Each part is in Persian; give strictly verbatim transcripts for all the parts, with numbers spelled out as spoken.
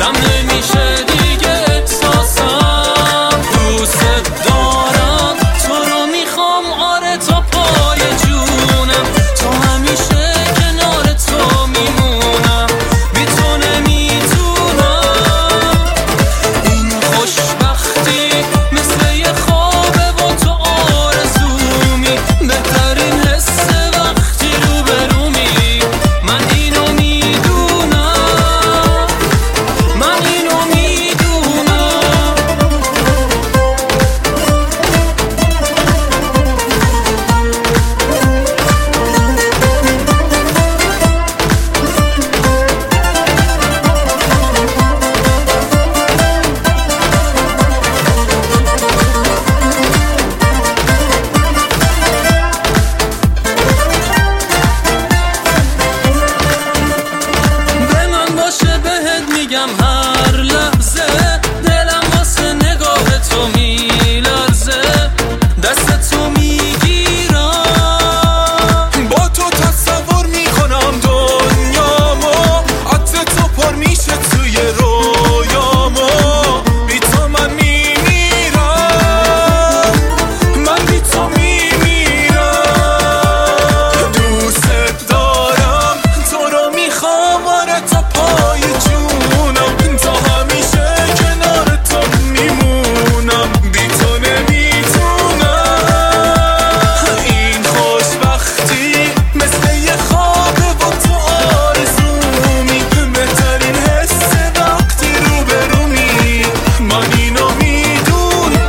کم نمیشه دیگه احساسم. دوست دارم تو رو میخوام آره تا پای جونم، تا همیشه کنار تو میمونم، بی تو نمیتونم. این خوشبختی مثل یه خوابه و تو آرزومی، بهترین حس وقتی روبرومی. من اینو میدونم، من اینو میدونم. به من باشه بهت میگم هر لحظه، دلم واسه نگاه تو میلرزه، دست تو میگیرم، با تو تصور میکنم دنیامو، عطر تو پر میشه توی رویامو. بی تو من میمیرم، من بی تو میمیرم. دوست دارم تو رو میخوام آره تا پای جونم، تا همیشه کنار تو میمونم، بی تو نمیتونم. این خوشبختی مثل یه خوابه و تو آرزومی، بهترین حس وقتی روبرومی. من اینو میدونم.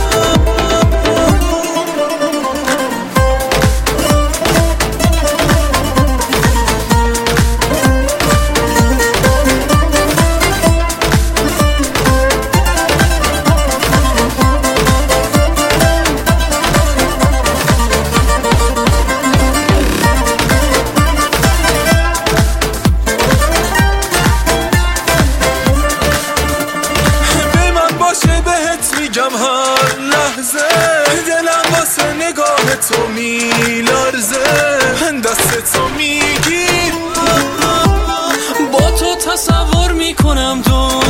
به من باشه بهت میگم هر لحظه، دلم واسه نگاه تو میلرزه، دست تو میگیر. با تو تصور میکنم دو